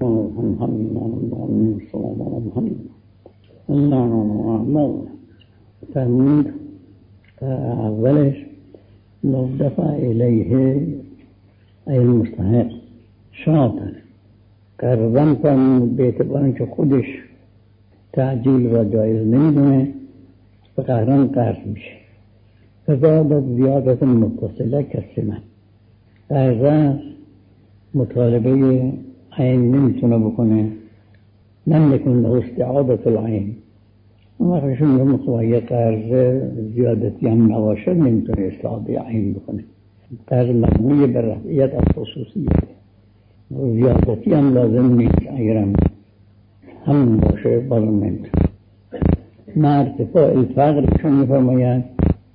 فرمود اولش لو دفع الیه ای المستحق شاطن قربان فرمود به اعتبار که خودش تعجیل را جایز نمیدونه و قهران قرض میشه فزادت زیادت متصله کسمن قرض مطالبه عین نمیتونه بکنه نمیکن له استعادت العین اون وقتشون رو مخواهی قرض زیادتی هم نباشه نمیتونه استعاده عین بکنه قرض مبنی بر رفعیت از خصوصیت زیادتی هم لازم نیست اگرم همون باشه بازم نمیتونه مع ارتفاع الفقر چون میفرماید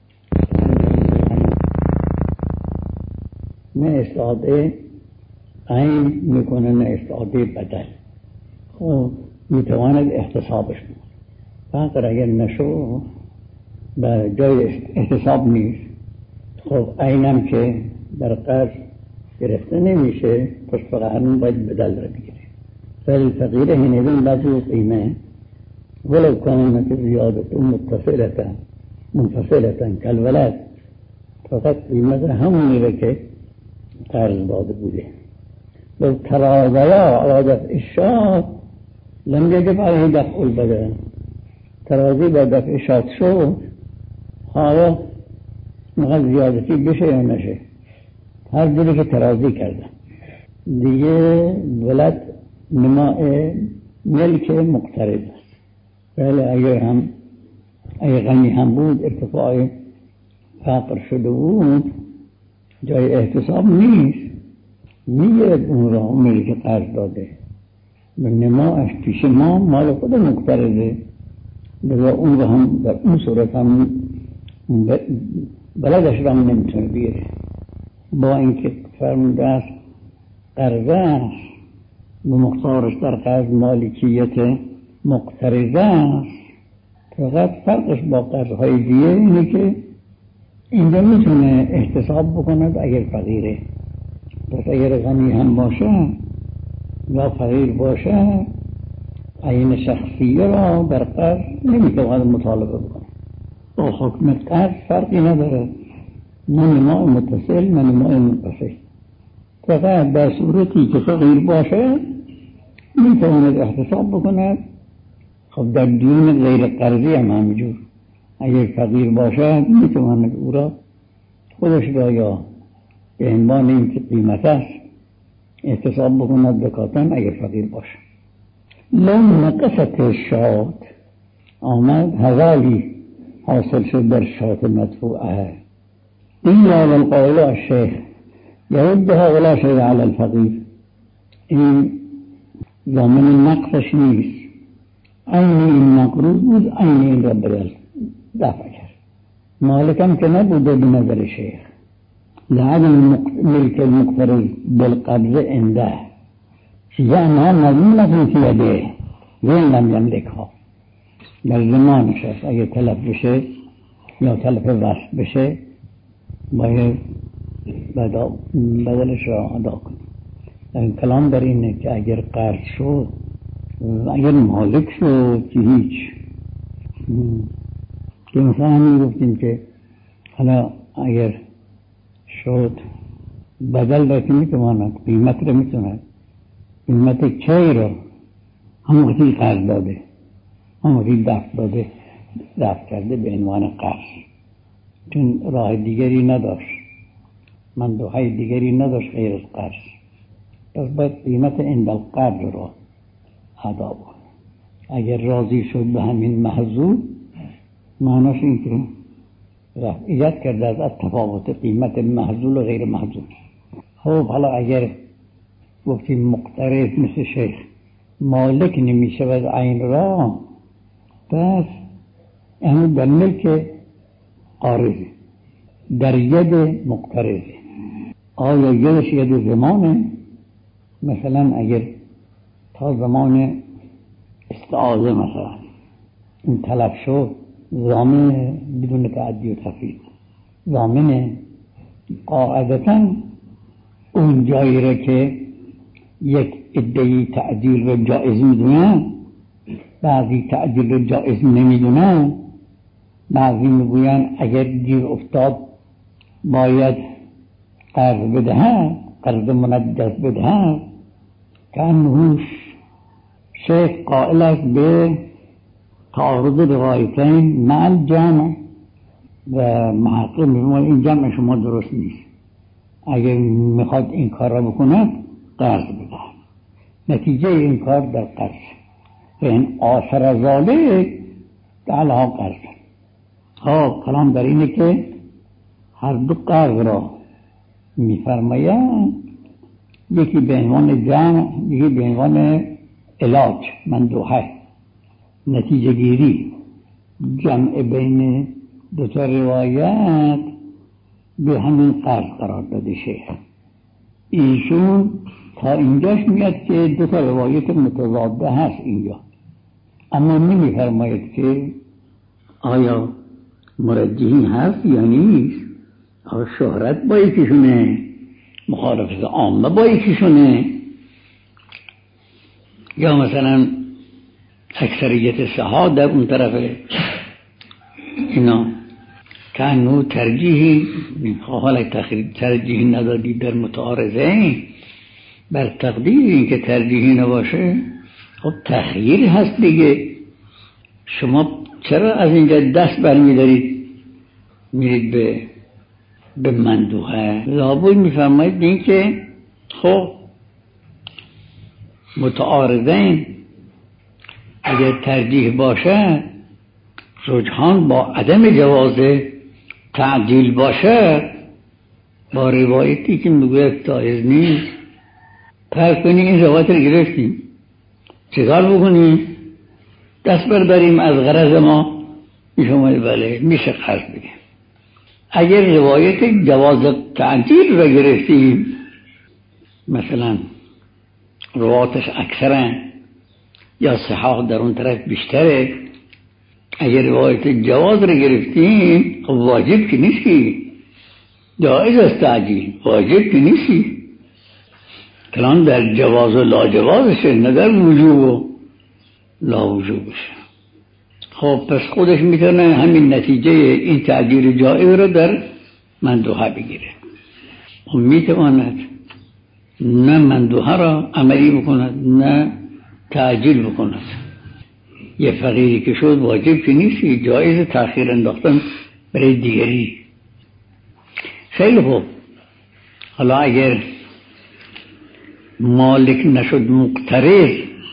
نه استعاده عین میکنه نه استعاده بدل خب میتواند احتسابش بود فقر اگر نشو به جای احتساب نیست خب عینم که در قرض گرفته نمیشه پس فقط باید بدل را بگیره فالفقیر هنیدن لازو قیمه ولو کانت زیادت منفصلتا کالولد فقط قیمت همونی را که قرض داده بوده لو تراضیا على دفع الشاة لم يجب عليه دفع البدن تراضی با دفع شاط شد حالا مقدر زیادتی بشه یا نشه هر جوری که تراضی کردن دیگه ولد نماء ملک مقترض است ولی اگر غنی هم بود ارتفاع فقر شده بود جای احتساب نیست میگرد اون را اونی که قرض داده به نماش پیش ما مال خود مقترضه لذا اون را هم در اون صورت هم بلدش را هم نمیتونه بیاره با اینکه فرموده است قرضه است به مقدارش در قرض مالکیت مقترضه است فقط فرقش با قرضهای دیگه اینه که اینجا میتونه احتساب بکند اگر فقیره پس اگر غنی هم باشه یا فقیر باشه عین شخصیه را در قرض نمیتواند مطالبه بکنه با حکم قرض فرقی نداره نه نماء متصل نه نماء منفصل فقط در صورتی که فقیر باشه میتواند احتساب بکند خب در دیون غیر قرضی هم همینجور اگر فقیر باشه میتواند او را خودش را یا به عنوان این که قیمت است احتساب بکند زکاتن اگر فقیر باشه لو نقصت شاد آمد حوالی حاصل شد در شات مدفوعه ایلا والقائل الشیخ یردها ولا شیء علی الفقیر این ضامن نقصش نیست عین این مقروض بود عین این را بدل دفع کرد مالکم که نبوده به نظر شیخ لعدم ملك المقترض بالقبض عنده زعمها مضمونة في يده وين لم يملكها در زمانش است اگه تلف بشه یا تلف وصف بشه باید بدلش را ادا کنه این کلام در اینه که اگر قرض شد اگر مالک شد که هیچ که مثلا همین گفتیم که حالا اگر شد بدل را که میتواند قیمت را میتواند قیمت چای را هم وقتی قرض داده هم وقتی دفع کرده به عنوان قرض چون راه دیگری نداشت منطقه دیگری نداشت غیر از قرض پس باید قیمت عند القرض را ادا بود اگر راضی شد به همین محضور معناش این که رفعیت کرده از تفاوت قیمت محضور و غیر محضور خب حالا اگر گفتیم مقترض مثل شیخ مالک نمی شود عین را پس همون در ملک قارضه در ید مقترضه آیا یدش ید زمانه مثلا اگر تا زمان استعاده مثلا این تلف شد ضامن بدون تعدی و تفرید ضامن قاعدتا اون جایی را که یک عده‌ای تعجیل رو جایز میدونن، بعضی تعجیل رو جایز نمیدونن. بعضی میگوین اگر گیر افتاد باید قرض بدهد، قرض منجز بدهد، که انهوش شیخ قائل است به تعارض روایتین مع الجمع و محقق میگوید این جمع شما درست نیست، اگر میخواد این کار را بکند قرض بدهد. نتیجه این کار در قرض و این آثر ذالک تعالی قرض. کلام در اینه که هر دو قرض را میفرمایند، یکی به عنوان جمع، یکی به عنوان علاج، مندوحه، نتیجه گیری، جمع بین دو تا روایت به همین قرض قرار داده شیخ. ایشون تا اینجاش میاد که دو تا روایت متضاده هست اینجا، اما نمیفرماید که آیا مرجحین هست یا نیست، آیا شهرت با یکیشونه، مخالفت عامه با یکیشونه، یا مثلا اکثریت صحابه در اون طرفه. اینا کنو ترجیحی حالا ترجیحی ندادی در متعارضه، بر تقدیر این که ترجیحی نباشه خب تخییر هست دیگه. شما چرا از اینجا دست برمیدارید میرید به مندوحه؟ لابد میفرمایید این که خب متعارضین اگر ترجیح باشه، رجحان با عدم جواز تعدیل باشه، با روایتی که میگوید جایز نیست، فرض کنیم این روایت رو گرفتیم، چیکار بکنیم؟ دست برداریم از غرض ما؟ میفرمایید بله میشه قرض بدیم. اگر روایت جواز تعدیل رو گرفتیم، مثلا رواتش اکثرن یا صحاح در اون طرف بیشتره، اگر روایت جواز رو گرفتیم خب واجب که نیستی، جایز است تعجیل، واجب که نیستی. کلام در جواز و لا جوازشه، نه در وجوب و لا وجوبشه. خب پس خودش میتونه همین نتیجه این تعجیل جایز رو در مندوحه بگیره. خب میتواند نه مندوحه را عملی بکند نه تعجیل بکند. یه فقیری که شد واجب که نیستی، جایز تأخیر انداختن برای دیگری. خیلی خوب، حالا اگر مالک نشد مقترض،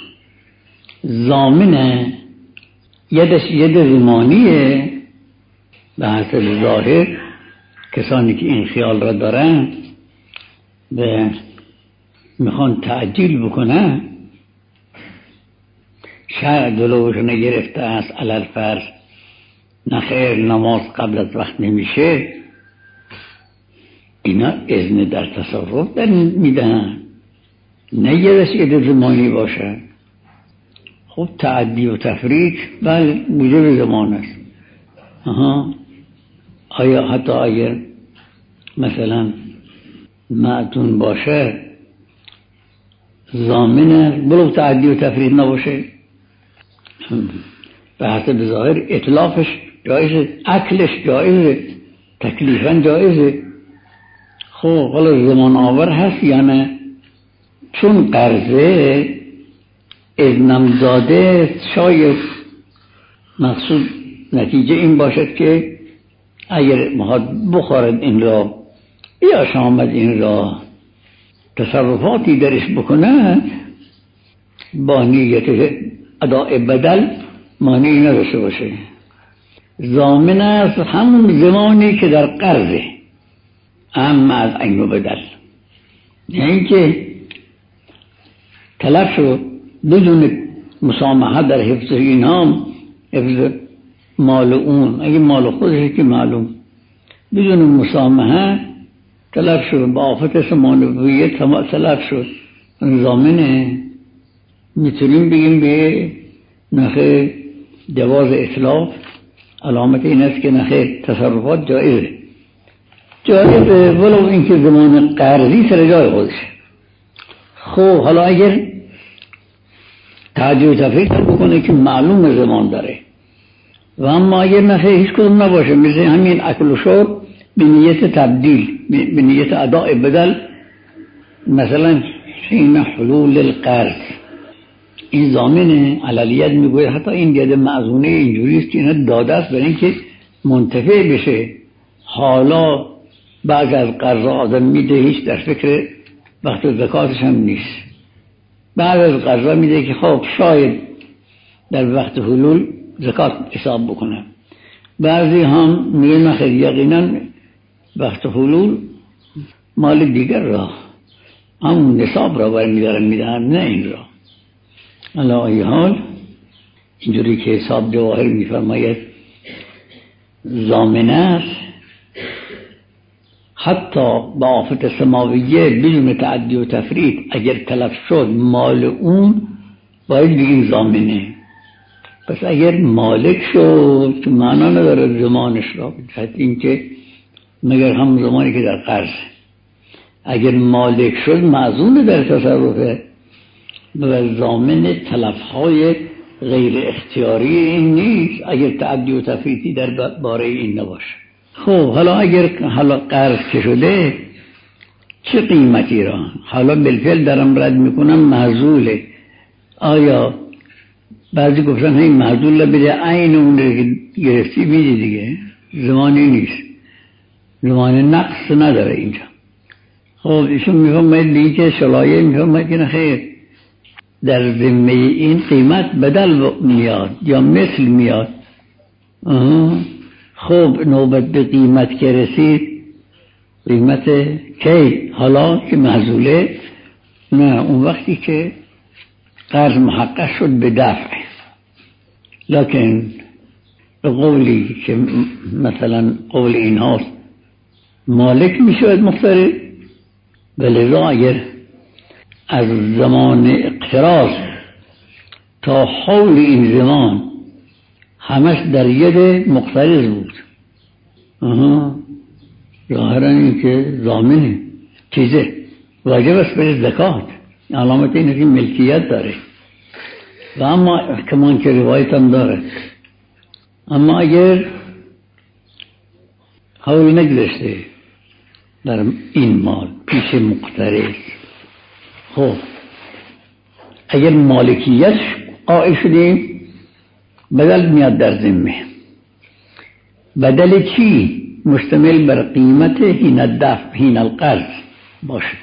ضامنه، یدش ید زمانیه، به حسب ظاهر کسانی که این خیال را دارن و میخوان تعجیل بکنن، شرع جلوش نگرفته است علل فرض نخیر نماز قبل از وقت نمیشه، اینا اذن در تصرف در میدن، نه یدش ید زمانی باشه. خب تعدی و تفریق بله موجب زمان است. آیا حتی اگر مثلا معتون باشه ضامنه بلو تعدی و تفریق نباشه؟ به حسب ظاهر اطلاقش جایزه، اکلش جایزه، تکلیفاً جایزه. خب حالا زمان آور هست یا نه؟ چون قرضه اذنم داده، شاید مقصود نتیجه این باشد که اگر مخواد بخورد این را یا شامد این را تصرفاتی درش بکنه، با نیت اداء بدل مانعی نداشته باشه. ضامن است همون زمانی که در قرضه، اما از عین و بدل، یعنی اینکه طلب شد بدون مسامحه در حفظ اینام، حفظ مال اون، اگه مال خودشه که معلوم، بدون مسامحه طلب شد، با آفت سمانویت طلب شد، ضامنه. میتونیم بگیم به نخیر جواز اطلاق علامت این است که نخیر تصرفات جایزه ولو اینکه زمان قرضی سر جای خودشه. خب حالا اگر تعدیل و تفریق بکنه که معلوم زمان داره و اما اگر نفع هیچ کدوم نباشه، مثل همین اکل و شرب به نیت تبدیل، به نیت اداء بدل، مثلا حین حلول القرض، این ضامن علیت میگوید حتی این ید معزونه اینجوری است که اینا داده است برای اینکه منتفع بشه. حالا بعض از قرض آدم میده هیچ در فکر وقت زکاتش هم نیست، بعض از قرض میده که خب شاید در وقت حلول زکات حساب بکنه، بعضی هم میگه نخیر یقینا وقت حلول مال دیگر را، همون نصاب را برمیدارن میدهن، نه این را. علی ای حال اینجوری که حساب جواهر میفرماید ضامنه است حتی با آفت سماویه بدون تعدی و تفرید اگر تلف شد مال اون باید بگیم ضامنه. پس اگر مالک شد که معنا نداره زمانش را، بجهت این که مگر هم زمانی که در قرض، اگر مالک شد معزون در تصرفه و ضامن تلفهای غیر اختیاری این نیست اگر تعدی و تفریطی در باره این نباشه. خب حالا اگر قرض که شده چه قیمتی را حالا بالفعل درم رد میکنم معزوله، آیا بعضی گفتن این معزول را بده عین اون رو که گرفتی میده دیگه، زمانی نیست، زمان نقص نداره اینجا. خب ایشون میفهمید دیگه شلایه میفهمید که نخیر در ذمه این قیمت بدل میاد یا مثل میاد. خب نوبت به قیمت که رسید، قیمت کی؟ حالا که معزوله؟ نه، اون وقتی که قرض محقق شد به دفع. لکن به قولی که مثلا قول این هاست مالک میشود مخترع، ولذا اگر از زمان اقتراض تا حول این زمان همش در ید مقترض بود، ظاهرا این که ضامنه چیزه واجب است به زکات، علامت اینه که ملکیت داره و اما کمان که روایت هم داره. اما اگر حول نگذشته در این مال پیش مقترض، خب اگر مالکیت قائل شدیم بدل میاد در ذمه. بدل چی؟ مشتمل بر قیمت حین الدفع حین القرض باشه.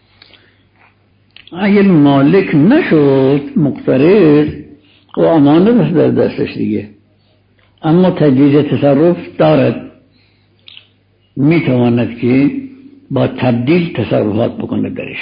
اگر مالک نشد مقترض و امانت است در دستش دیگه، اما تجویز تصرف دارد، میتواند که با تبدیل تصرفات بکنه درش.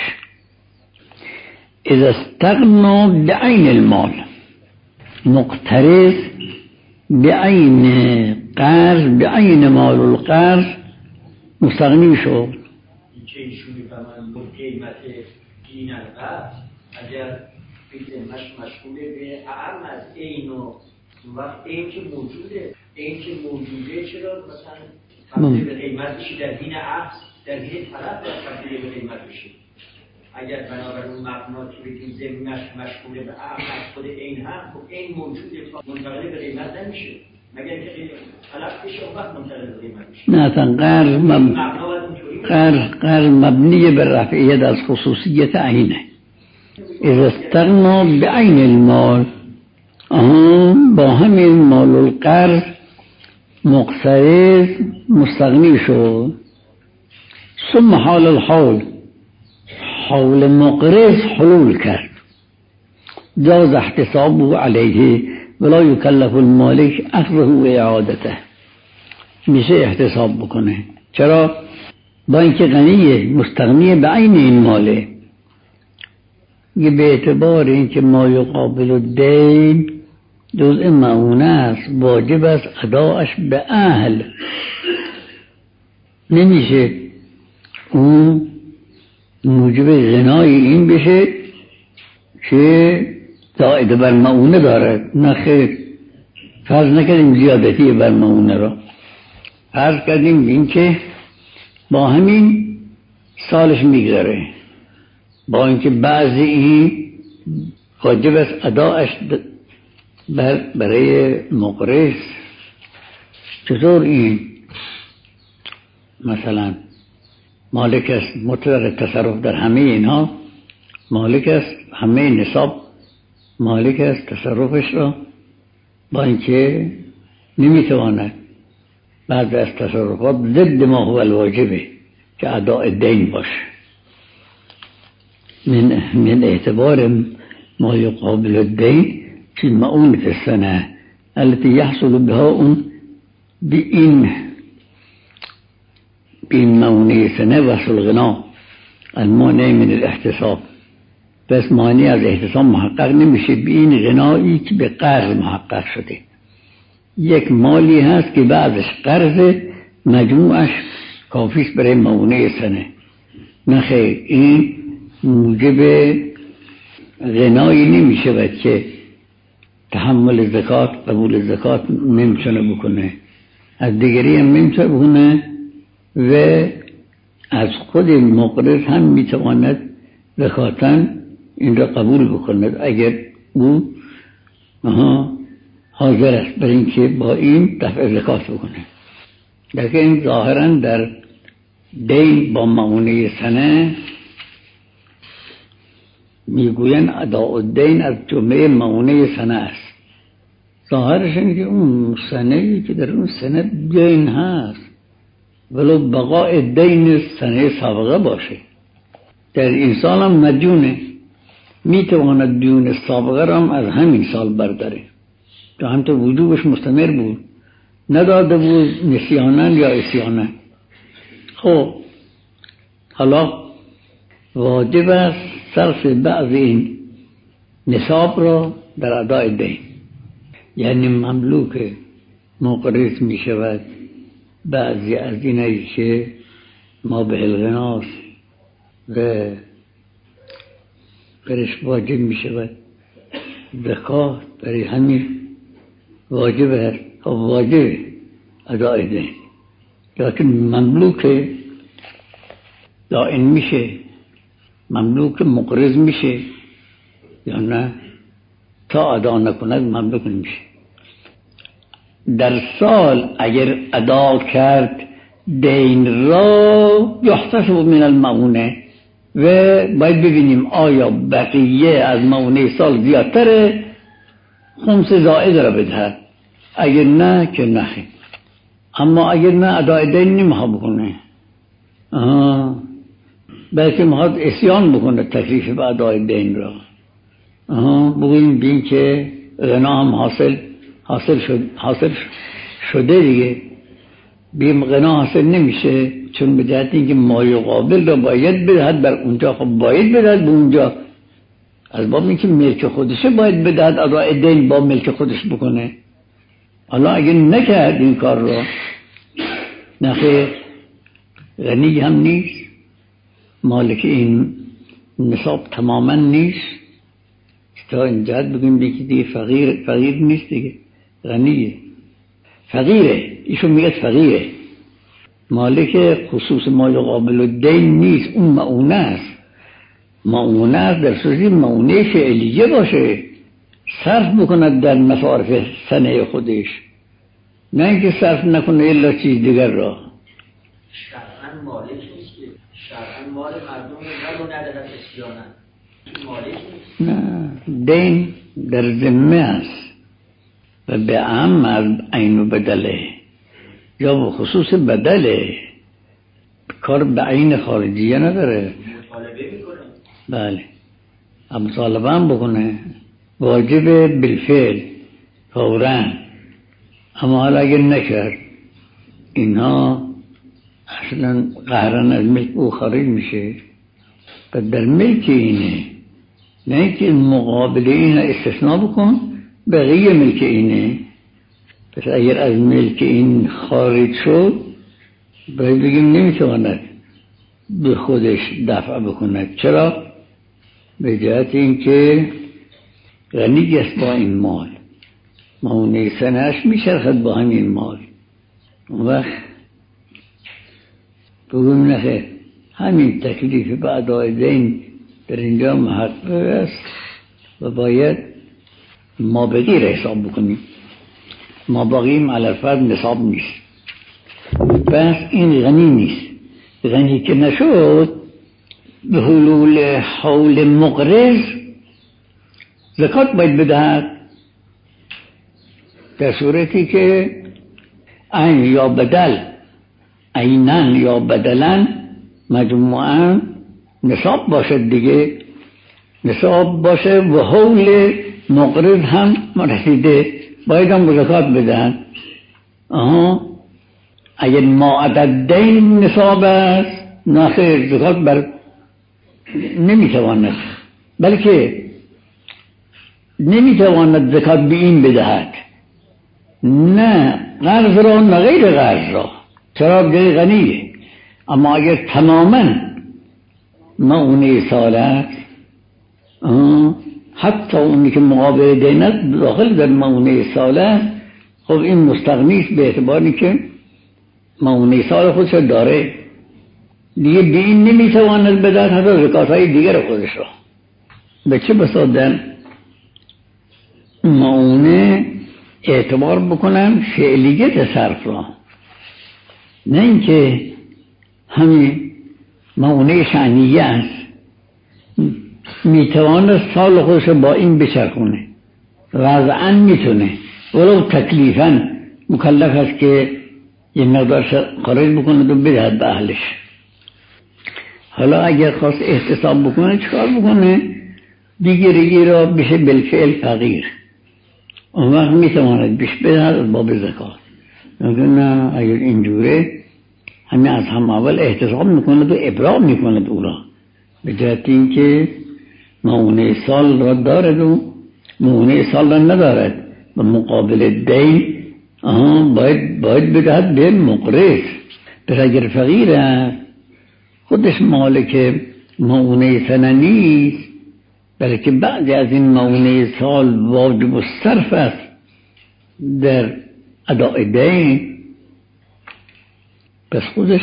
اذا استغنا بعین المال، مقترض بعین قرض، بعین مال القرض مستغنی شد. چه ایشون میفهمن با قیمت این القرض اگر قیمتش مشغوله به اهم از این و وقت این که موجوده، این که موجوده چرا مثلا تبدیل به قیمت بشی در دین عقص، در دین طرف تبدیل به قیمت بشی؟ اگر بنابراین اون مبنا که بگیم زمینش مشغوله به اهم از خود این هم، خب این موجوده منتقل به قیمت نمیشه مگر که طلب بشه اون وقت منتقل به قیمت میشه. نه اصلا قرض مبنی بر رفعیت از خصوصیت عینه. اذا استغنا بعین المال، با همین مال القرض مقترض مستغنی شد. ثم حال الحول، حول مقرض حلول کرد، جاز احتسابه علیه ولا یکلف المالک اخذه و اعادته، میشه احتساب بکنه. چرا؟ با اینکه غنیه، مستغنی به عین این ماله، یه به اعتبار اینکه ما یقابل الدین جزء معونه است، واجب است اداش به اهل، نمیشه اون موجب غنای این بشه که زائد بر معونه داره. نه خیر، فرض نکردیم زیادتی بر معونه را، فرض کردیم این که با همین سالش میگذره، با اینکه بعضی این واجب است اداش برای مقرض. چطور این مثلا مالک است مطلق تصرف در همه اینها، مالک است همه نصاب، مالک است تصرفش را، با اینکه نمیتواند بعض از تصرفات ضد ما هو الواجبه که اداء دین باشه. من اعتبار ما يقابل الدين في مؤونة السنة التي يحصل بها اون بإن مؤونة سنة وصل الغناء المانع من الاحتساب. بس مانع از احتساب محقق نمیشه به این غنایی که به قرض محقق شده. یک مالی هست که بعدش قرض مجموعش کافیست برای مؤونة سنه. نخیر، این موجب غنایی نمیشه که تحمل زکات قبول زکات نمیتونه بکنه، از دیگری هم نمیتونه بکنه و از خود مقرض هم میتواند زکاتا این را قبول بکند اگر او حاضر است برای اینکه با این دفع زکات بکنه. لیکن ظاهرا در دین با مؤونة سنه میگوین اداء الدین از جمله مؤونة سنه است. ظاهرش اینه که اون سنه‌ای که در اون سنه دین هست ولو بقاء دین سنه سابقه باشه، در این سال هم مدیونه، میتواند دیون سابقه را هم از همین سال برداره که همطور وجوبش مستمر بود، نداده بود نسیانن یا عصیانن. خب حالا واجب است صرف بعض این نصاب را در اداء دین، یعنی مملوک مقرض می شود بعضی از اینایی که ما به الغناس و برش واجب می شود زکات، برای همین واجب است واجب اداء دین. لیکن مملوک دائن میشه، مملوک مقرض میشه یا نه، تا ادا نکند مملوک نمیشه. در سال اگر ادا کرد دین را یحتسب من المؤونة و باید ببینیم آیا بقیه از مؤونة سال زیادتره خمس زائد را بدهد، اگر نه که نخیر. اما اگر نه ادای دین نمیخوا بکنه، بلکه میخواد عصیان بکنه تکلیف به ادای دین را، بگوییم بین که غنا هم حاصل شده دیگه، بیم غنا حاصل نمیشه چون به جهت اینکه مایه قابل را باید بدهد بر اونجا. خب باید بدهد به اونجا، از باب اینکه ملک خودشه باید بدهد ادای دین با ملک خودش بکنه. حالا اگه نکرد این کار را، نخیر غنی هم نیست، مالک این نصاب تماما نیست، تا این جهت بگیم دیگه فقیر نیست دیگه، غنیه، فقیره، ایشون میگه فقیره، مالک خصوص مال قابل الدین نیست، اون مؤونه است. مؤونه است در صورتی مؤونه فعلیه باشه، صرف بکند در مصارف سنه خودش، نه اینکه صرف نکنه الا چیز دیگر را. شرعاً مالک نیست که، شرعاً مال مردم رو ندارد اسیانن، مالک نیست. نه، دین در ذمه است و به عام از عین و بدله یا به خصوص بدله، کار به عین خارجیه نداره. مطالبه میکنه، بله مطالبه هم بکنه، واجب بالفعل فوراً. اما حالا اگر نکرد اینها اصلا قهرن از ملک او خارج میشه و در ملک اینه، نه اینکه مقابل این استثناء بکن بقیه ملک اینه. پس اگر از ملک این خارج شد باید بگیم نمیتواند به خودش دفع بکند. چرا؟ به جهت اینکه غنی است با این مال، مؤونه سنه‌اش میچرخد با همین مال. اون وقت بگویم نخیر همین تکلیف به ادای دین در اینجا محقق است و باید مابقی را حساب بکنیم. مابقیم علی الفرض نصاب نیست، بس این غنی نیست. غنی که نشد به حلول حول مقرض زکات باید بدهد، در صورتی که عین یا بدل، عینن یا بدلن مجموعاً نصاب باشد دیگه، نصاب باشه و حول مقرض هم رسیده، باید هم زکات بدهن. اگر ما عدد دین نصاب است ناخیر زکات بر نمیتواند، بلکه نمیتواند زکات به این بدهد، نه قرض را نه غیر قرض را، چرا بجای غنیه. اما اگر تماما معونه سال است، حتی اونی که مقابل دین است داخل در معونه سال است، خب این مستغنیست به اعتباری که معونه سال خودش داره دیگه، به این نمیتواند بدهد حتی زکات های دیگر خودش را. به چه بسا در معونه اعتبار بکنم فعلیت صرف را، نه اینکه همین معونه شأنیه است میتواند سال خودش با این بچرخونه، وضعاً میتونه ولو تکلیفاً مکلف است که یه مقدار خارج بکنه و بدهد به اهلش. حالا اگر خواست احتساب بکنه چکار بکنه؟ دیگری را بشه بالفعل فقیر، اون وقت میتواند بشه بدهد از باب زکات. نه اگر اینجوره همین از هم اول احتساب میکند و ابراء میکند او را، به جهت این که معونه سال را دارد و معونه سال را ندارد و مقابل دین باید بدهد به مقرض. پس اگر فقیر است خودش مالک معونه سنه نیست، بلکه بعضی از این معونه سال واجب الصرف است در اداء دین، پس خودش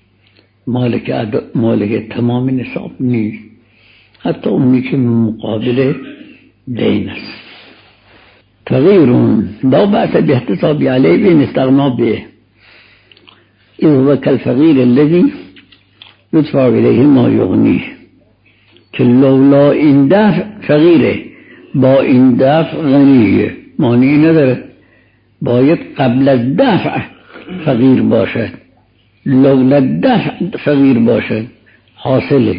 مالک تمام نصاب نیست، حتی اونی که مقابل دین است. فقیرون لا بأس باحتساب علیه بین استغنا به اذ هو كالفقیر الذي يدفع الیه ما یغنیه، که لولا این دفع فقیره با این دفع غنیه، معنی نداره، باید قبل از دفع فقیر باشد، لولا دفع فقیر باشد حاصله.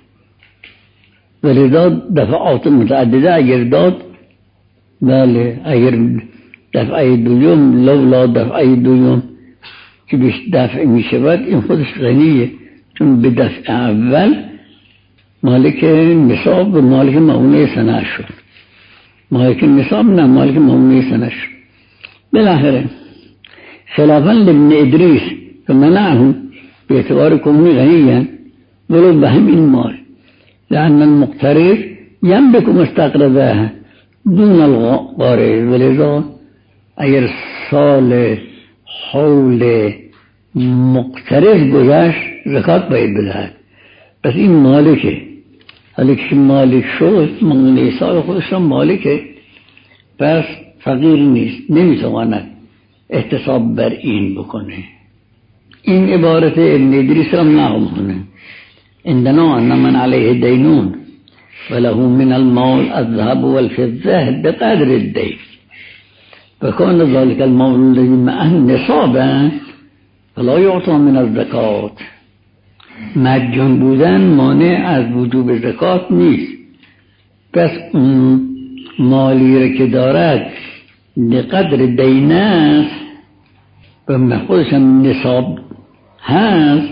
ولذا دفعات متعدده اگر داد، بله اگر دفعه دوم لولا دفعه دوم که بیش دفع می شود این خودش غنیه، چون به دفع اول مالک نصاب و مالک معونه سنه شد، مالک نصاب نه مالک معونه سنه شد. بالاخره خلافا لابن ادریس فمنعه باعتبار كونه غنيا ولو بهم المال، لأن المقترض يملك ما استقرضه دون القارض، ولذا اگر سال حول مقترض گذشت زکات باید بدهد. پس این مالکه، حالی که مالک شد معونه سال خودش را مالکه، پس فقیر نیست، نمیتواند احتساب بر این بکنه. این عبارت ابن ادریس را نقل کنه، عندنا ان من علیه دینون وله من المال الذهب والفضه بقدر الدین فكان ذلك المال الذي معه نصابا فلا يعطى من الزکات. مجان بودن مانع از وجوب زکات نیست، پس مالی را که دارد بقدر دین است و خودش هم نصاب هست،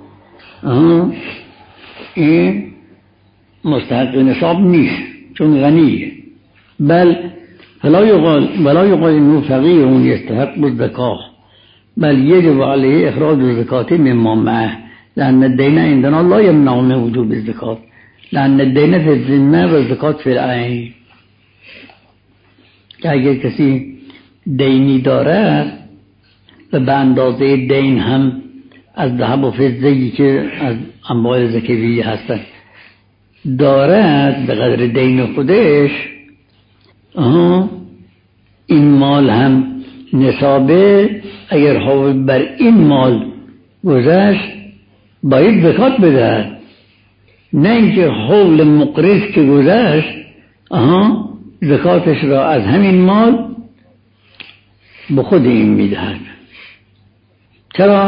این مستحق نصاب نیست چون غنیه. بل ولا يقال انه فقیر يستحق الزکات، بل يجب عليه اخراج الزکات مما معه، لأن الدين عندنا لا يمنع من وجوب الزکات، لأن الدين في الذمه و الزکات في العین. که اگر کسی دینی دارد و به اندازه دین هم از ذهب و فضه‌ای که از اموال زکویه هستند دارد به قدر دین خودش، این مال هم نصابه، اگر حول بر این مال گذشت باید زکات بده، نه اینکه حول مقرض که گذشت زکاتش را از همین مال به خود این میدهد. چرا؟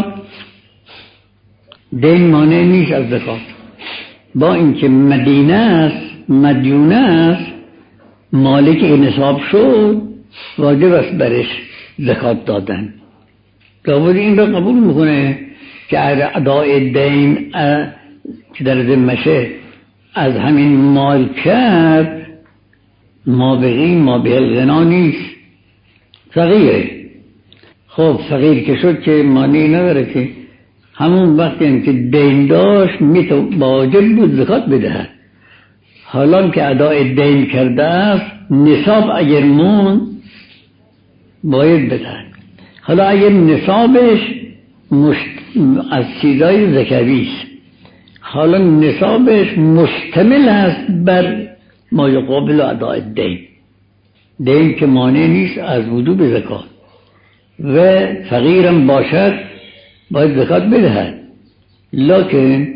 دین مانع نیست از زکات، با اینکه مدیونه است، مالک نصاب شد واجب است برش زکات دادن. لابد این را قبول میکنه که ادای دین که در ذمشه از همین مال کرد، ما به الغنا نیست، فقیره. خب فقیر که شد که مانعی نداره که همون وقتی که دین داشت واجب بود زکات بدهد. حالا که ادای دین کرده است، نصاب اگر مون باید بدهد. حالا اگر نصابش از چیزای زکوی است، حالا نصابش مشتمل است بر ما یقابل ادای دین که مانع نیست از وجوب زکات، و فقیرم باشد باید زکات بدهد. لکن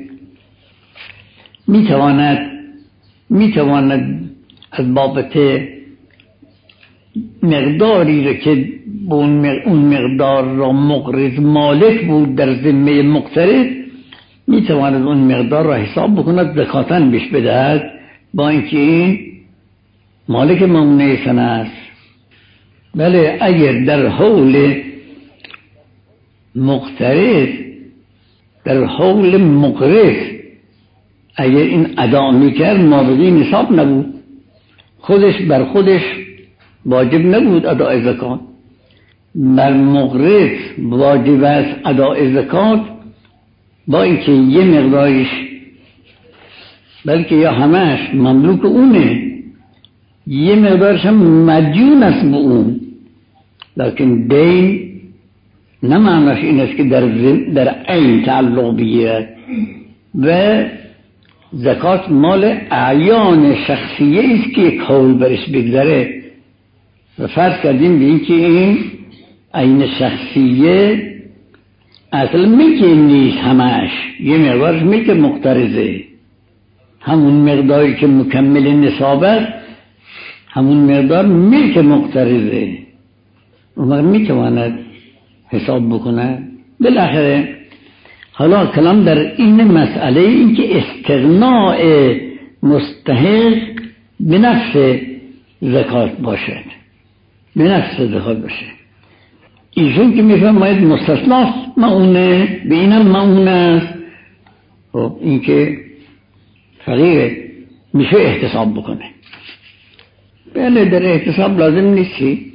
میتواند از بابت مقداری را که اون مقدار را مقرض مالک بود در ذمه مقترض، میتواند اون مقدار را حساب بکند زکاتاً بهش بدهد، با اینکه این مالک ممنوع سنه است. بله اگر در حول مقرض اگر این ادا میکرد مابقی نصاب نبود، بر خودش واجب نبود ادای زکات، بر مقرض واجب است ادای زکات، با اینکه یه مقدارش بلکه یا همش مملوک اونه، یه مقدارش هم مدیون است به اون. لکن دین نه معناش این است که در عین تعلق بگیرد، و زکات مال اعیان شخصیه است که یک حول برش بگذره، و فرض کردیم به این که این عین شخصیه اصلا ملک نیست، همش یه مقدارش ملک مقترضه، همون مقداری که مکمل نصاب است همون مقدار ملک مقترضه، اون میتواند حساب بکنه. بالاخره حالا کلام در این مسئله این که استغناء مستحق به نفس زکات باشد، به نفس زکات باشه. ایشون که میفرماید مستثناست معونه، به اینم معونه است. خب این که فقیره میشه احتساب بکنه. بله در احتساب لازم نیستی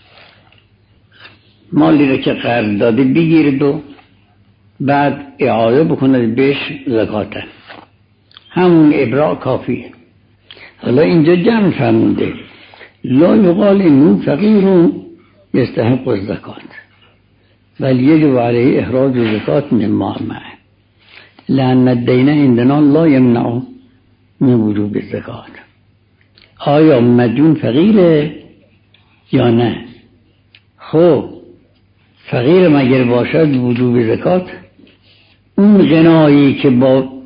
مالی رو که قرض داده بگیرد و بعد اعاده بکند بهش زکات، همون ابراء کافیه. حالا اینجا جمع فرمونده لا یقال اینو فقیر یستحق الزکات بل یجب علیه اخراج زکات مما معه لأن الدین عندنا لا یمنع من وجوب الزکات. آیا مدیون فقیره یا نه؟ خب فقیر مگر باشد وجوب زکات، اون غنایی که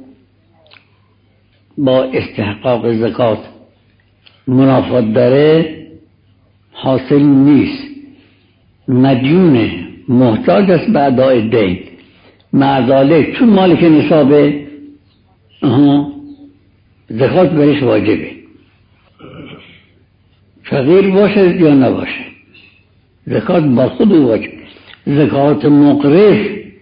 با استحقاق زکات منافات داره حاصل نیست. مدیون محتاج است به ادای دین، مع ذالک چون مالک نصابه زکات برش واجبه، فقیر باشه یا نباشه زکات با خود واجب. زکات مقرض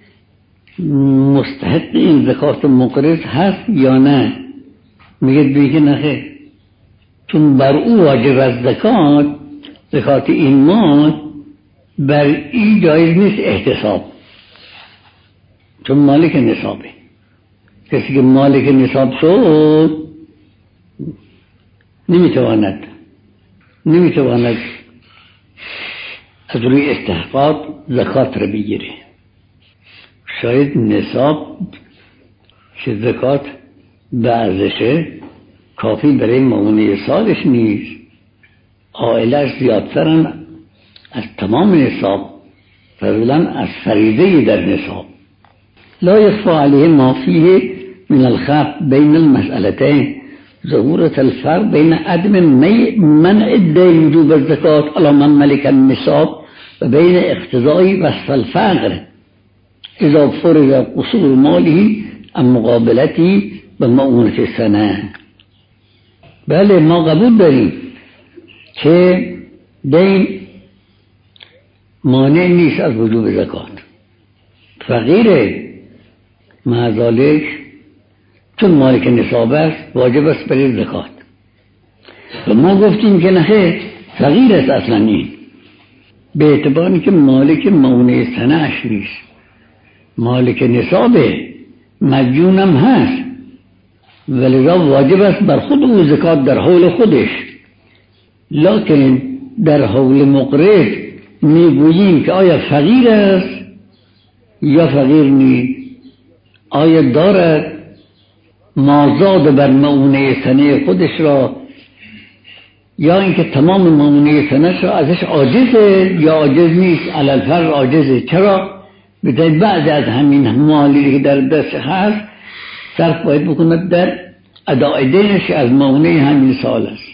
مستحق این زکات مقرض هست یا نه؟ میگه بیگه نخیر، چون بر او واجب از زکات این مال، بر این جایز نیست احتساب، چون مالک نصابه. کسی که مالک نصاب شد نمیتواند از روی استحقاق زکات را بگیره. شاید نصاب که زکات به ارزشه کافی برای معونه سالش نیست، عائلش زیادترن از تمام نصاب، فضلا از فریضه در نصاب. لا يخفى عليه ما فيه من الخلاف بين المسألتين، ظهورة الفرق بين عدم منع الدين وجوب الزكاة على من ملك النصاب و بین اقتضای وصف الفقر اذا فرض قصور ماله عن مقابلتی به معونة سنه. بله ما قبول داریم که دین مانع نیست از وجوب زکات. فقیره مع ذالک چون مالک نصاب است واجب است برای زکات. و ما گفتیم که نه، فقیر است اصلا این، به اعتباری که مالک معونه سنه‌اش نیست، مالک نصابه، مدیونم هست، ولذا واجب است بر خود او زکات در حول خودش. لکن در حول مقرض میگوییم که آیا فقیر است یا فقیر نیست، آیا دارد مازاد بر معونه سنه خودش را یا اینکه تمام معونه سنه‌اش را ازش عاجزه یا عاجز نیست، علی الفرض عاجزه. چرا؟ بذارید بعضی از همین مالی که در دست هست صرف باید بکند در اداء دینش از معونه همین سال است.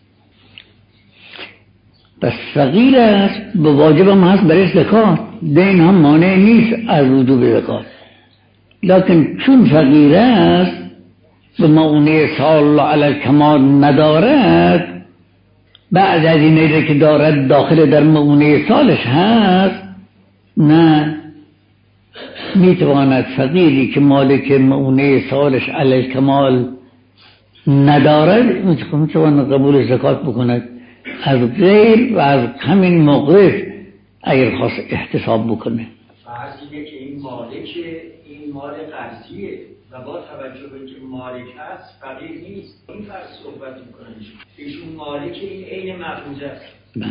پس فقیر است به واجب هم هست برای زکات، دین هم مانع نیست از وجوب زکات. لکن چون فقیر است به معونه سال علی الکمال ندارد، بعد از اینه که دارد داخل در معونه سالش هست، نه میتواند فقیری که مالک معونه سالش علی الکمال ندارد میتواند قبول زکات بکند از غیر و از همین مقرض اگر خواست احتساب بکنه. فرض اینه که این مال قرضیه و با توجه به اینکه مالک هست فقیر نیست، این فرض صحبت میکنه ایشون مالک این عین مقروضه است،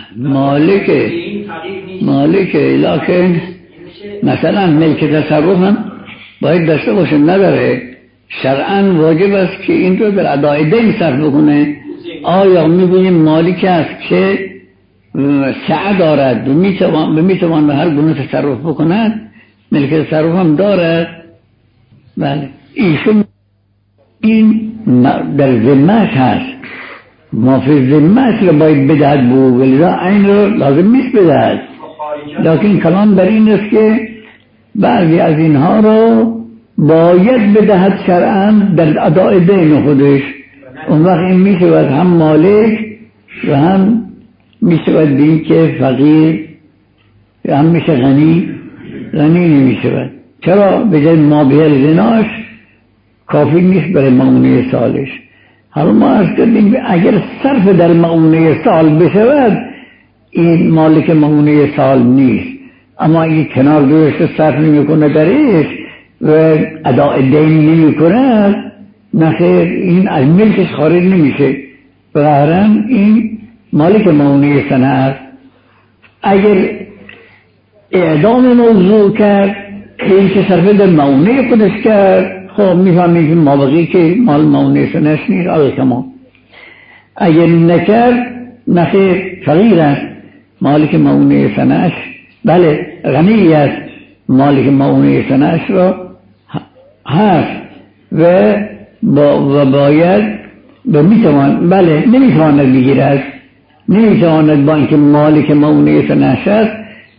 مالکه لکن مثلا ملک تصرف هم باید داشته باشه، نداره. شرعاً واجب است که این رو در اداء دین صرف بکنه. آیا میگوییم مالک است که سعه دارد و میتوان به هر گونه تصرف بکند، ملک تصرف هم دارد، بله ایشون این در ذمه‌اش هست، ما فی ذمه‌اش رو باید بدهد بو، ولذا این رو لازم نیست بدهد. لیکن کلام بر این است که بعضی از اینها رو باید بدهد شرعاً در اداء دین خودش. اون وقت این میشود هم مالک و هم میشود بین که فقیر، هم میشه غنی نمیشود. چرا؟ به جای ما به زناش کافی نیست برای معونه سالش. حالا ما از کردیم اگر صرف در معونه سال بشود این مالک معونه سال نیست، اما این کنار دوست صرف نمی کنه درش و اداء دین نمی کنه، نخیر این از ملکش خارج نمیشه، بقیرن این مالک معونه سنه است. اگر اعدام موضوع کرد این که صرف در معونه خودش کرد، خب میفهمیم که مابقی که مال معونه سنهش نیست آقای کما. اگر نکرد نخیر فقیر است، مالک معونه سنهش، بله غنی است، مالک معونه سنهش را هست و باید و میتوان، بله نمیتواند بگیرد، نمیتواند با اینکه مالک معونه سنهش است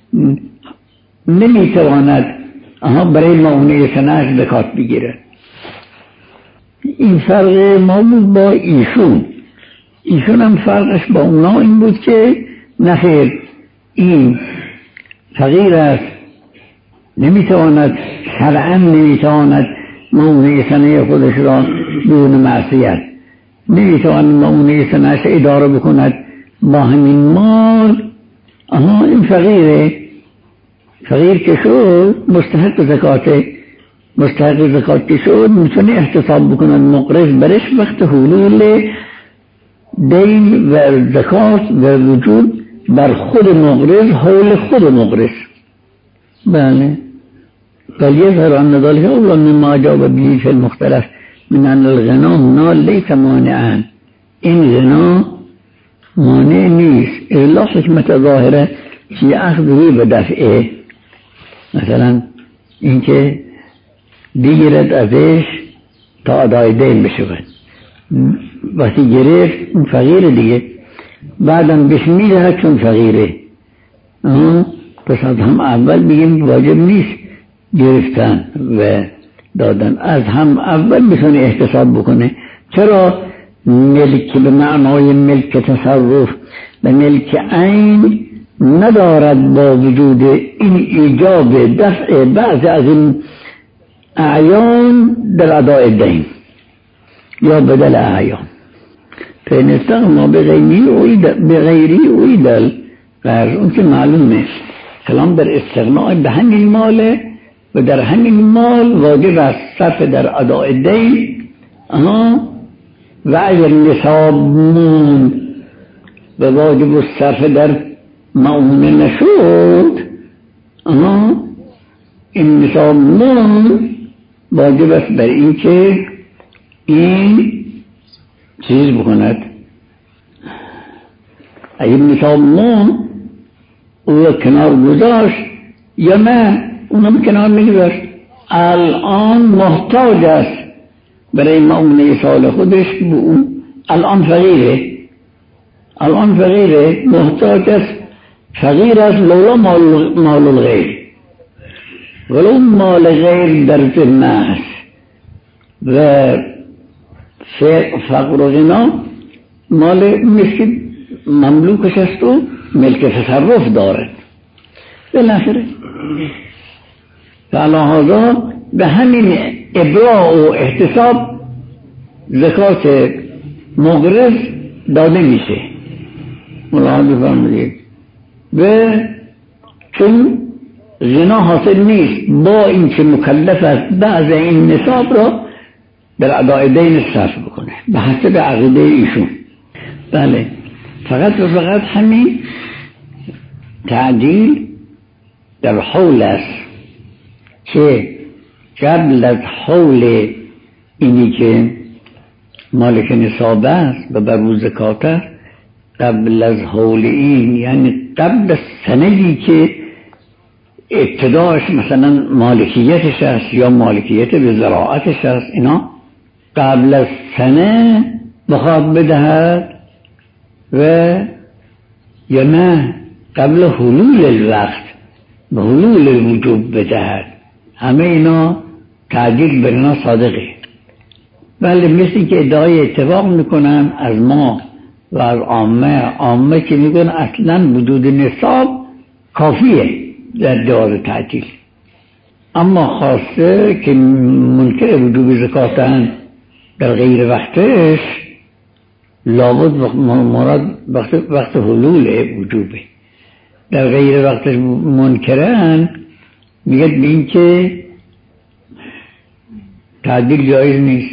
نمیتواند برای معونه سنهش زکات بگیرد. این فرق ما بود با ایشون هم فرقش با اونا این بود که نخیر این فقیر است، نمیتواند شرعاً نمیتواند معونه سنه خودش را بدون معصیت، نمیتواند معونه سنهش اداره بکند با همین مال. این فقیر که شد مستحق زکات که شد میتونه احتساب بکند مقرض برش وقت حلول دین و زکات و وجود بر خود مقرض، حول خود مقرض. بله بل یظهر ان ذلك اول مما جاء به فی المختلف من الغنا هنا لیس مانعا، این غنا مانع نیست، الا حکمت ظاهره چی اخذی به دفعه، مثلا اینکه بگیرد ازش تا ادای دین بشود، وقتی گرفت اون فقیر دیگه بعدم بهش میدهد چون فقیره، پس از هم اول بگیم واجب نیست گرفتن و دادن، از هم اول بتونه احتساب بکنه. چرا؟ ملک به معنای ملک تصرف و ملک عین ندارد با وجود این ایجاب دفع بعض از این اعیان در اداء دین یا بدل اعیان. فإن استغنى بغیری اویدل قرض، اون که معلومه کلام در استغناء به همین ماله و در همین مال واجب است صرف در اداء دین، و اگر نصاب موند و واجب الصرف در معونه نشد، این نصاب موند واجب است بر این که این چیز بکند. اگر نصاب موند او کنار گذاشت یا نه اونم کنار میگذاشت، الان محتاج است برای معونه سال خودش به اون، الان فقیره محتاج است، فقیر است لولا مال الغیر، ولو مال غیر در ذمه است و فقر و غنا مال مثل مملوکش است و ملک تصرف دارد بالاخره. فلهذا به همین ابراء و احتساب زکات مقرض داده میشه، ملاحظه فرمودید. و چون غنا حاصل نیست با این که مکلف است بعض این نصاب را در اداء دین صرف بکنه به حسب عقیده ایشون. بله، فقط و فقط همین تعدیل در حول است که قبل از حول اینی که مالک نصاب است و بر روز زکات است، قبل از حول این یعنی قبل از سندی که ابتداش مثلا مالکیتش است یا مالکیت به زراعتش است، اینا قبل از سنه بخواد بدهد و یا نه قبل حلول الوقت به حلول الوجوب بدهد، همه اینا تعدیل بر اینا صادقه. بله، مثل که ادعای اتفاق میکنن از ما و از عامه که میگن اصلا وجود نصاب کافیه در دور تعدیل، اما خاصه که منکر وجوب زکاتن در غیر وقتش لابد مراد وقت حلول وجوبه، در غیر وقتش منکرن میگد به این که تعدیل جایز نیست.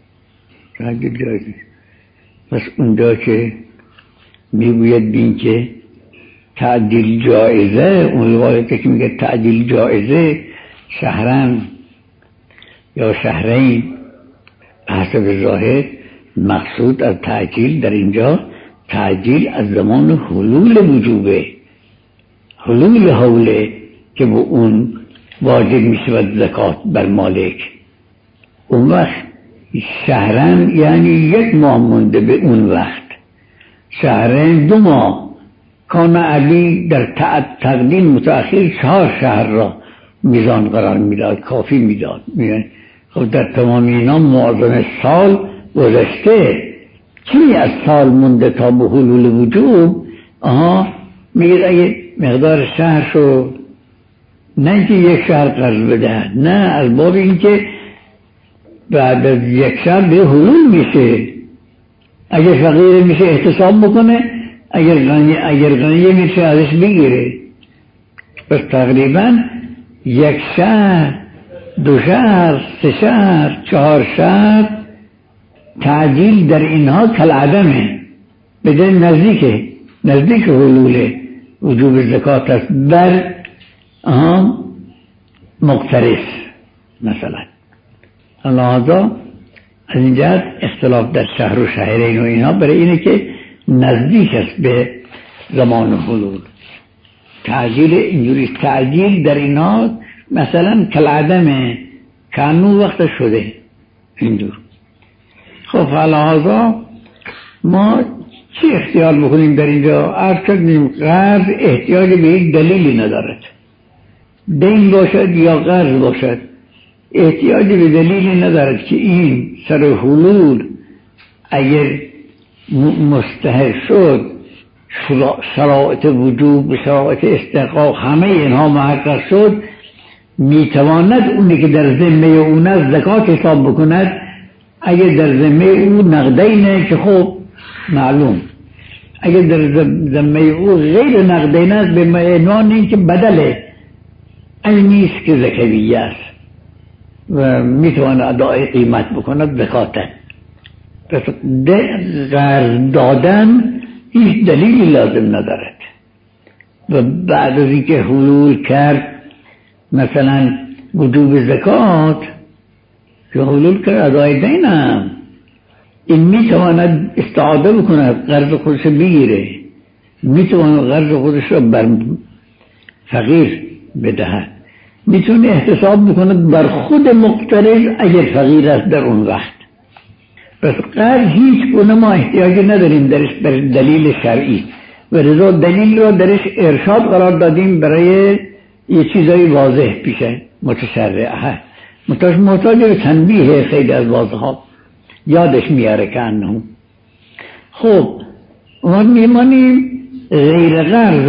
پس اونجا که میگوید به این که تعدیل جایزه، اون روایت که میگه تعدیل جایزه شهرن یا شهرین حسب ظاهر، مقصود از تعجیل در اینجا تعجیل از زمان حلول وجوبه، حلول حوله که با اون واجب میشود زکات بر مالک. اون وقت شهرن یعنی 1 ماه مونده به اون وقت، شهرن 2 ماه، کان علی در تقدیم متأخر 4 شهر را میزان قرار میداد، کافی میداد. خب در تمام اینا موازن سال گذشته، چی از سال مونده تا به حلول وجوب؟ میگه اگه مقدار شهر شد، نه که 1 شهر قرض بده، نه، از باب این که بعد از 1 شهر به حلول میشه. اگر فقیر میشه احتساب بکنه، اگر غنی میشه ازش بگیره. پس تقریبا 1 شهر، 2 شهر، 3 شهر، 4 شهر تعجیل در اینها کالعدمه، بدن نزدیک حلول وجوب زکات است بر مقترف مثلا. لذا از این جهت اختلاف در شهر و شهرین و اینا برای اینه که نزدیک است به زمان حلول. تعجیل اینجوری، تعجیل در اینا مثلا کالعدم کانو وقت شده اینجور. خب حالا ما چی اختیار بکنیم در اینجا؟ عرض کردیم قرض احتیاج به یک دلیلی ندارد، دین باشد یا قرض باشد احتیاج به دلیلی ندارد که این سر حلول اگر مستحق شد، شرایط وجوب، شرایط استحقاق، همه اینها محقق شد، میتواند اونی که در ذمه اون است زکات حساب بکند. اگر در ذمه او نقدینه که خب معلوم، اگر در ذمه او غیر نقدینه است به معنی این که بدله اینیست که زکویه است و میتواند ادای قیمت بکند زکاته. پس قرض دادن هیچ دلیلی لازم ندارد و بعد از اینکه حلول کرد مثلا وجوب زکات که حلول کرد ادای دینم، این میتواند استعاده بکند، قرض خودش بگیره، میتواند قرض خودش را بر فقیر بدهد، میتونه احتساب بکند بر خود مقترض اگر فقیر است در اون وقت. پس قرض هیچ گونه ما احتیاج نداریم درش بر دلیل شرعی و رضا دلیل را درش ارشاد قرار دادیم برای یه چیزای واضح پیشه متشرعه، محتاج به تنبیه خیلی از واضحات یادش میاره که انهم. خب ما میمانیم غیر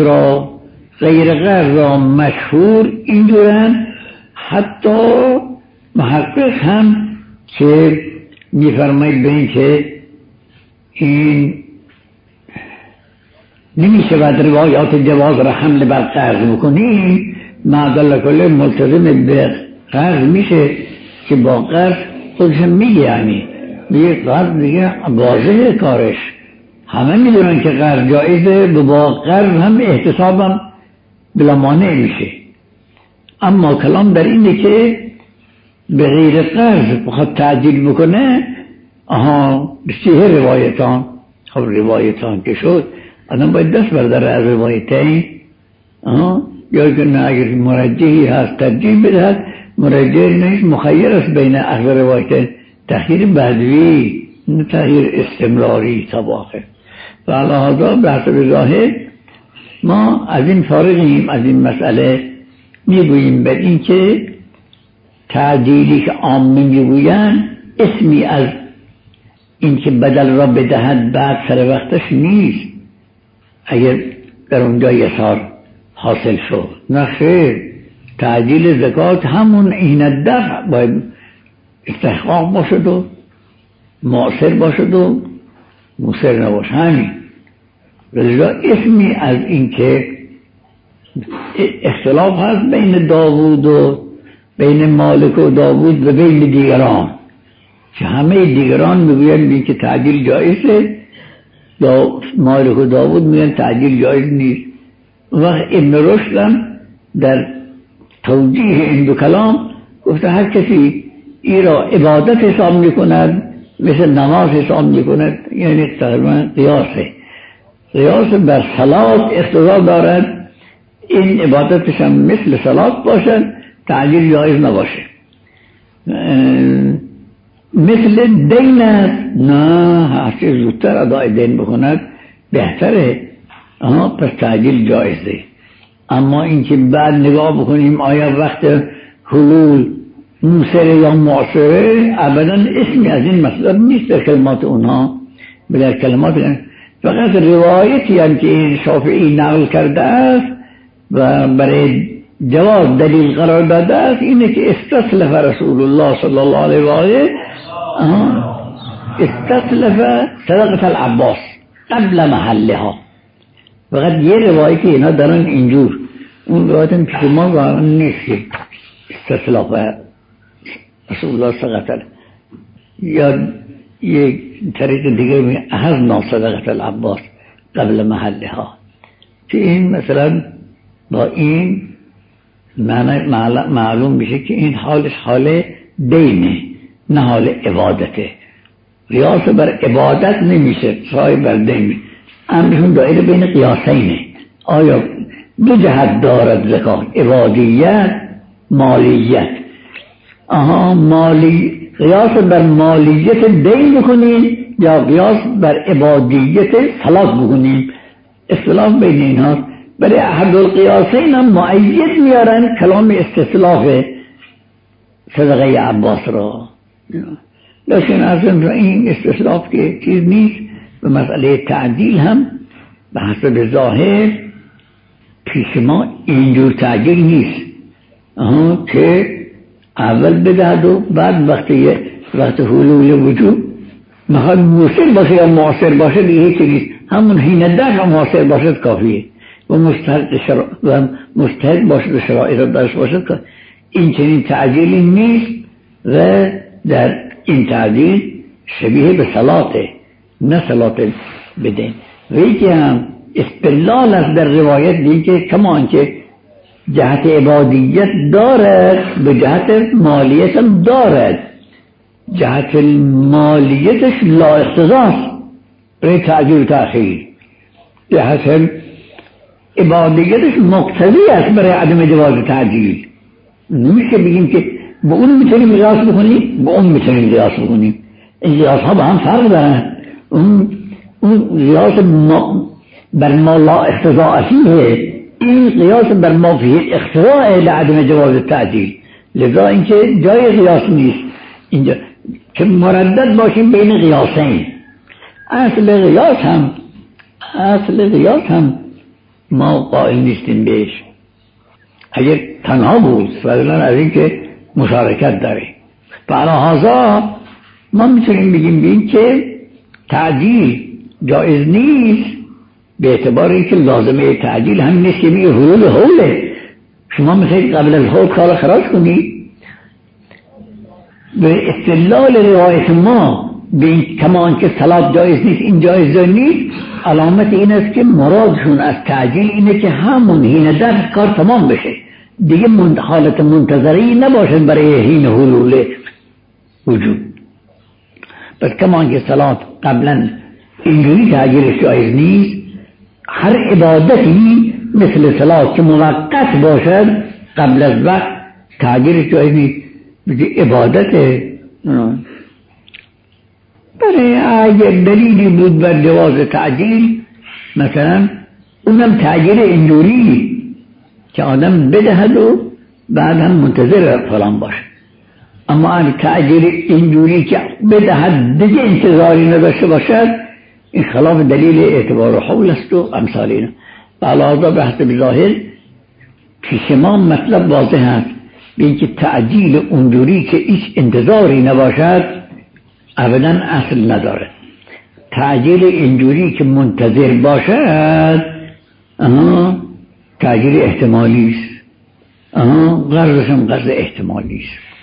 قرض را مشهور اینجورن، حتی محقق هم که میفرماید به این که این نمیشه بعد روایات جواز را حمل بر قرض بکنیم، معدل کل ملتزم به قرض میشه که با قرض خودش میگه، یعنی میگه قرض دیگه واضحه کارش، همه میدونن که قرض جایزه و با قرض هم احتسابم بلا مانع میشه. اما کلام در اینه که به غیر قرض بخواد تعجیل بکنه، بسیه روایتان. خب روایتان که شد آدم باید دست برداره از روایتین، یا که نه اگر مرجحی هست ترجیح بدهد، مرجح نیست، مخیر است بین اخذ روایتین، تخییر بدوی نه تخییر استمراری تباخه. و لحاظا به حسب ظاهر ما از این فارغیم از این مسئله، میگوییم بر این که تعجیلی که عامه میگویند اسمی از این که بدل را بدهد بعد سر وقتش نیست اگر در اونجا یسار حاصل شد. نه خیر، تعجیل زکات همون این الدفع باید استحقاق باشد و مؤثر باشد و مؤثر نباشد، همین. لذا اسمی از این که اختلاف هست بین داوود و بین مالک و داوود و بین دیگران که همه دیگران میگوین که تعجیل جایزه، یا مالک و داوود میگن تعجیل جایز نیست. وقت ابن رشد هم در توجیه این دو کلام گفته هر کسی ای را عبادت حساب میکند مثل نماز حساب میکند، یعنی تقریبا قیاس بر صلات اقتضا دارد، این عبادتش هم مثل صلات باشد، تعجیل جایز نباشه. مثل دین است، نه هرچی زودتر ادای دین بکند بهتره، پس تعجیل جایزه. اما اینکه بعد نگاه بکنیم آیا وقت حلول موسره یا معصره، ابدا اسمی از این مسئله نیست در کلمات اونها. در کلمات فقط روایتی هم که این شافعی نقل کرده است و برای جواز دلیل قرار داده است اینه که استسلف رسول الله صلی الله علیه و آله استسلف صدقه العباس قبل محلها. فقط یه روایتی اینا دارن اینجور، اون روایت هم که ما قرار نیست که استسلف رسول الله صدقه، یا یک طریق دیگه می احضنا صدقه العباس قبل محلها، که این مثلا با این معلوم میشه که این حالش حال دینه نه حال عبادته. قیاس بر عبادت نمیشه، سای بر دین. امرشون دایره بین قیاسینه. آیا دو جهت دارد زکات، عبادیت، مالیت. قیاس بر مالیت دین بکنین یا قیاس بر عبادیت صلات بکنین، اختلاف بین اینها. برای احد القیاسین هم معید میارن کلام استصلاح صدقه عباس را، لیکن اصلا این استصلاح که چیز نیست. و مسئله تعدیل هم به حسب ظاهر پیش ما اینجور تعدیل نیست که اول بدهد و بعد وقت حلول وجود میخواد موثر باشه یا معاصر باشه دیگه هیچ نیست، همون حین در هم معاصر باشد کافیه و مستحق باشد و شرایط را داشت باشد کافیه. این چنین تعدیلی نیست و در این تعدیل شبیه به صلاته، نه صلات بدین. و یکی هم استدلال است در روایت دیگه کمان که جهت عبادیت دارد به جهت مالیت هم دارد. جهت مالیتش لا اقتضاست برای تعجیل و تأخیر، جهت عبادیتش مقتضی است برای عدم جواز تعجیل. نمیشه بگیم که به اون میتونیم قیاس بکنیم به اون میتونیم قیاس بکنیم. این قیاس ها با هم فرق دارن. اون قیاس بر ما لا اقتضاء فیه، این قیاس بر ما فیه اقتضاء لعدم جواز تعجیل. لذا اینکه جای قیاس نیست اینجا که مردد باشیم بین قیاسین. اصل قیاس هم ما قائل نیستیم بهش اگر تنها بود، فضلا از این که مشارکت داره. فعلا ما میتونیم بگیم که تعجیل جایز نیست به اعتبار اینکه لازمه تعجیل هم نیست که میگه حلول حوله. شما میخواید قبل از حول کار خراج کنی. به استدلال روایت ما به این کمان که صلات جایز نیست این جایز نیست، علامت این است که مرادشون از تعجیل اینه که همون حین در کار تمام بشه دیگه، حالت منتظری نباشد برای حین حلول وجود. پس کمان که صلات قبلا اینجوری تعجیلش جایز نیست، هر عبادتی مثل صلات که موقت باشد قبل از وقت تعجیلش جایز نیست. عبادت برای اگر دلیلی بود بر جواز تعجیل، مثلا اونم تعجیل اینجوری که آدم بدهد و بعد هم منتظر فلان باشه. اما تعجیل اینجوری که بدهد دیگه انتظاری نداشته باشد، این خلاف دلیل اعتبار حول است و امثال اینا. علاوه به حسب ظاهر پیش ما مطلب واضح است به اینکه تعجیل اونجوری که هیچ انتظاری نباشد ابدا اصل نداره. تعجیل اینجوری که منتظر باشد تعجیل احتمالی است، غرضش هم غرض احتمالی است.